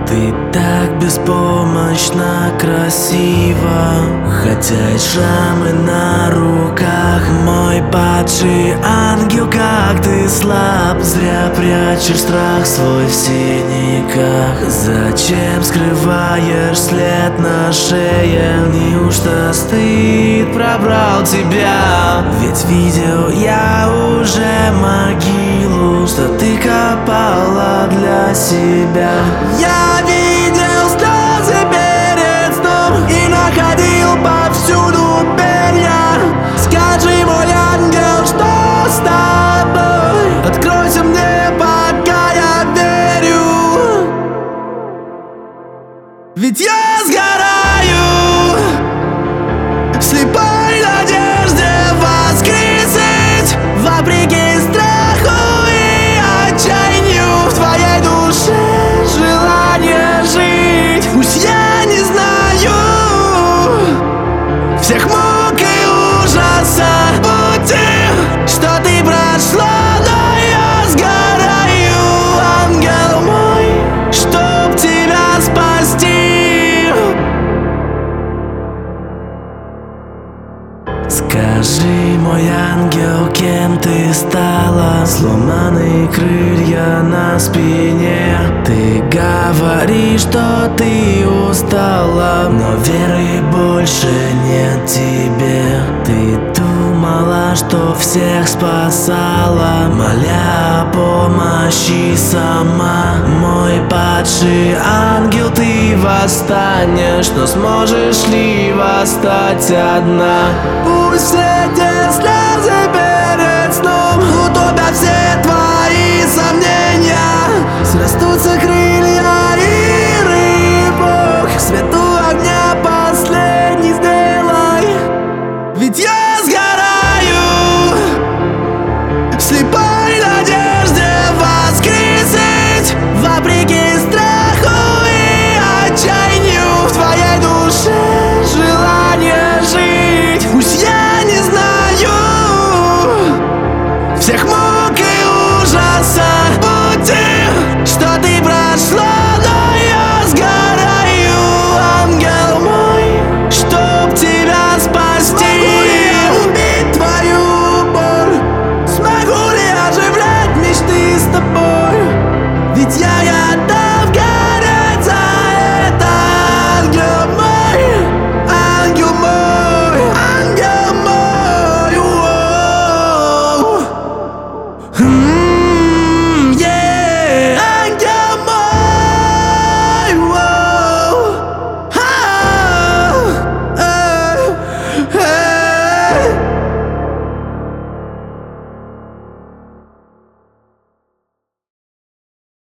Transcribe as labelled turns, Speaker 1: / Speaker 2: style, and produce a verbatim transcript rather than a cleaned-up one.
Speaker 1: Ты так беспомощно красива, хотя и шрамы на руках. Мой падший ангел, как ты слаб, зря прячешь страх свой в синяках. Зачем скрываешь след на шее? Неужто стыд пробрал тебя? Ведь видел я уже могилу, что ты копала для себя. Я видел слезы перед сном и находил повсюду перья. Скажи, мой ангел, что с тобой? Откройся мне, пока я верю, ведь я сгораю в слепой надежде воскресить, вопреки страху и отчаянию. В твоей душе желание жить. Пусть я не знаю всех мук и ужаса пути, что ты прошла, но я сгораю, ангел мой, чтоб тебя спасти. Скажи, мой ангел, кем ты стала? Сломанные крылья на спине. Ты говоришь, что ты устала, но веры больше нет тебе. Ты думала, что всех спасала, моля о помощи сама. Мой падший ангел, ты восстанешь, но сможешь ли восстать одна? Пусть эти